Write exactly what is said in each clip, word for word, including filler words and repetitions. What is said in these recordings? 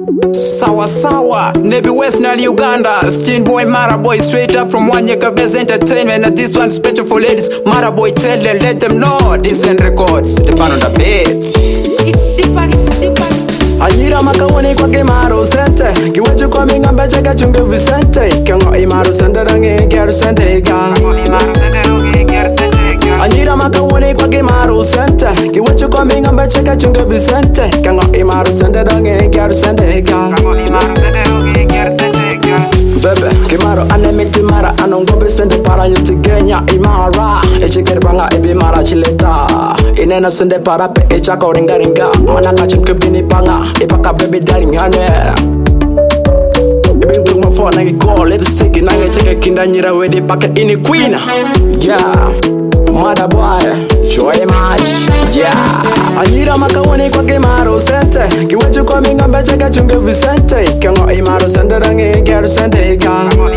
Sawa sawa, Nebi West na Uganda. Steen boy, Mara boy, straight up from One Year Best Entertainment. And this one's special for ladies. Mara boy, tell them, let them know. Decent records, the pan on the beat. It's deeper, it's deeper. Anyira makawoni kwa Kimaro Sente Kiwachu kwa minga mbeche kachunge Vicente Kengo Imaro Sente rangi Geru Sente ga Anyira makawoni kwa Kimaro Sente Kiwachu kwa minga mbeche kachunge Vicente Kengo Imaro Sente rangi Geru Sente ga Bebe, Kimaro anemiti mara anongobe sende para nyuti genya imara Eche kerpanga ibi mara chileta Inena sende para pe echa ko ringa ringa Mana kachum kebini panga Ipaka baby darling hane Ibi nguma phone nangi call lipstick Nangi cheke kinda nyira wedi pake ini queen Yeah Mother boy, show much, yeah. Anyira makawoni kwa Kimaro Sente Kiwachu kwa minga mbeche kachunge Vicente Kengo Imaro Sente rangi Geru Sente ga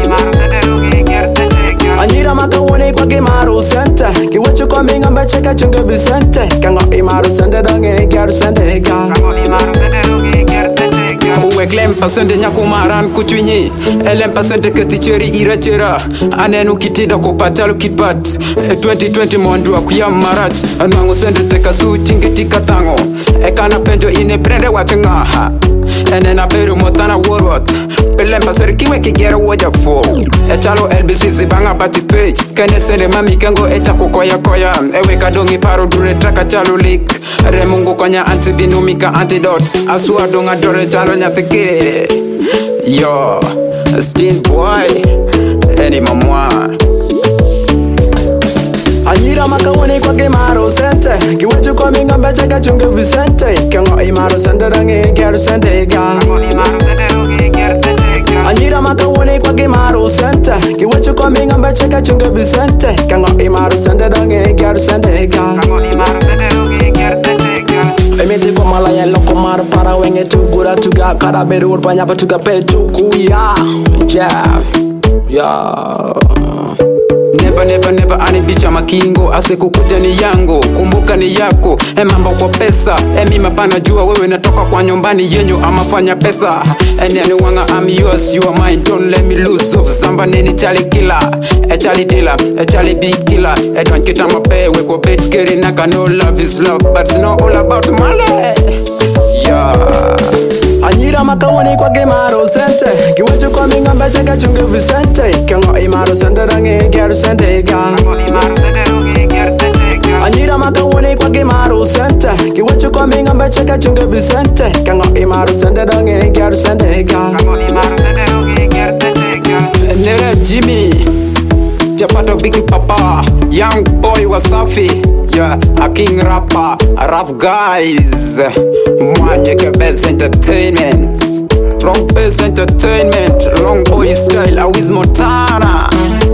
Anyira makawoni kwa Kimaro Sente Kiwachu kwa minga mbeche kachunge Vicente Kengo Imaro Sente rangi Geru Sente ga Uwe klem pasende nyako maran kuchwinyi Elem pasende keticheri ira chera Anenu kitida kupatalo kitpat twenty twenty mondu wa kuyam marat Anwango sende teka su tingeti katango Ekana penjo ine prende watengaha Enena peru motana worot Pelem pasere kiwe kigera woja fo Echalo L B C zibanga bati pay Kene sende mami kengo echa kukoya koya Ewe kadongi paro dure traka chalo lik Remungu konya antibinumika antidotes Asua donga dore chalo nyatike Yo, Steen boy Eni mamwa Anyira makawoni kwa Kimaro Sente Kiwachu kwa minga mbeche kachunge Vicente Kengo Imaro Sente rangi Geru Sente ga Anyira makawoni kwa Kimaro Sente Kiwachu kwa minga mbeche kachunge Vicente Kengo Imaro Sente rangi Geru Sente ga Emeti kwa malaya loko mara para wenge tugura tuga Kara beru urpanya pa tuga pe tuku ya Yeah Yeah Never never never ani bicha makingo Ase kukuja ni yango, kumbuka ni yako E mambo kwa pesa, e mima pana jua wewe natoka kwa nyumbani yenyu ama fanya pesa And anyone I'm yours, you are mine, don't let me lose of Samba nini chali killer, e chali dealer, e chali big killer E don't kita mape, we kwa bed keri naka no love is love But it's not all about money, yeah Anyira makawoni kwa Kimaro Sente Kiwachu kwa minga mbeche kachunge Vicente Kengo Imaro Sente rangi Geru Sente ga Anyira makawoni kwa Kimaro Sente Kiwachu kwa minga mbeche kachunge Vicente Kengo Imaro Sente rangi Geru Sente ga Nere Jimmy Japato Biggie Papa Young boy Wasafi Yeah, a king rapper, a rough guys One Year Best Entertainment Rock Best Entertainment Long boy style, a Wiz Montana